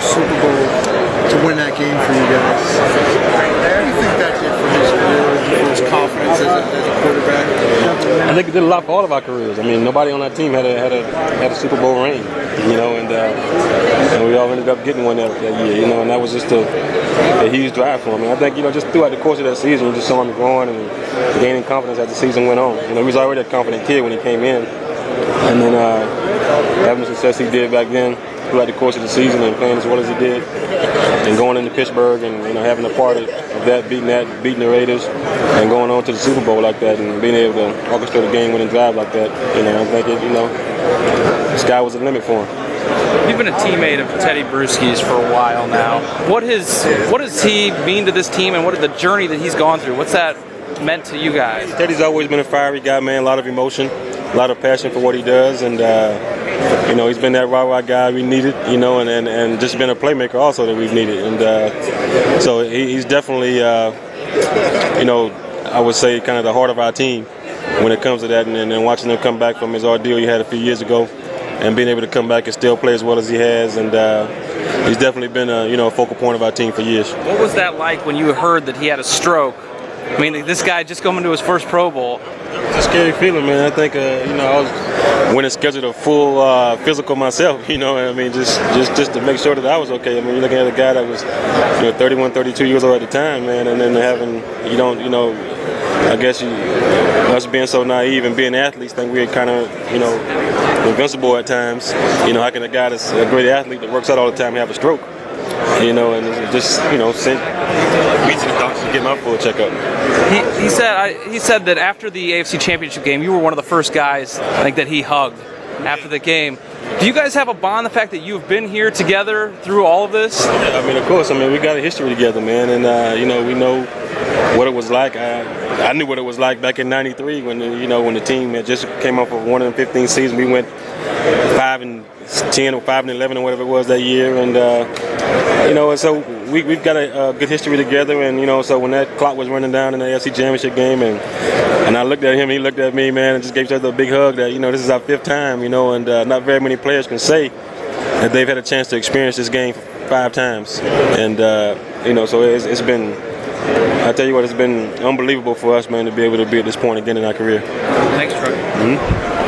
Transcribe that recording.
Super Bowl to win that game for you guys. What do you think that did for his career, for his confidence as a quarterback? I think it did a lot for all of our careers. I mean, nobody on that team had a Super Bowl ring, and we all ended up getting one that year, and that was just a huge drive for him. And I think, just throughout the course of that season, you just saw him growing and gaining confidence as the season went on. He was already a confident kid when he came in, and then having the success he did back then throughout the course of the season and playing as well as he did, and going into Pittsburgh and having a part of that, beating the Raiders, and going on to the Super Bowl like that, and being able to orchestrate a game-winning drive like that. I think the sky was the limit for him. You've been a teammate of Tedy Bruschi's for a while now. What does he mean to this team, and what is the journey that he's gone through? What's that meant to you guys? Tedy's always been a fiery guy, man. A lot of emotion, a lot of passion for what he does, and he's been that rah-rah guy we needed, and just been a playmaker also that we've needed, and so he's definitely, I would say, kind of the heart of our team when it comes to that, and watching him come back from his ordeal he had a few years ago, and being able to come back and still play as well as he has, and he's definitely been a focal point of our team for years. What was that like when you heard that he had a stroke? I mean, this guy just coming to his first Pro Bowl. It's a scary feeling, man. I think, I was scheduled a full physical myself, just to make sure that I was okay. I mean, you're looking at a guy that was, 31, 32 years old at the time, man, and then having, I guess us being so naive and being athletes, think we're kind of, invincible at times. How can a guy that's a great athlete that works out all the time have a stroke? And just, sent me to the doctor to get my full checkup. He said that after the AFC Championship game, you were one of the first guys, I think, that he hugged after the game. Do you guys have a bond, the fact that you've been here together through all of this? Yeah, of course. We got a history together, man, and we know what it was like. I knew what it was like back in '93 when when the team had just came off of 1-15 season. We went 5-10 or 5-11 or whatever it was that year, and so we've got a good history together, and so when that clock was running down in the AFC Championship game, and I looked at him, he looked at me, man, and just gave each other a big hug that this is our 5th time, and not very many players can say that they've had a chance to experience this game 5 times, and so it's been. I tell you what, it's been unbelievable for us, man, to be able to be at this point again in our career. Thanks, Troy.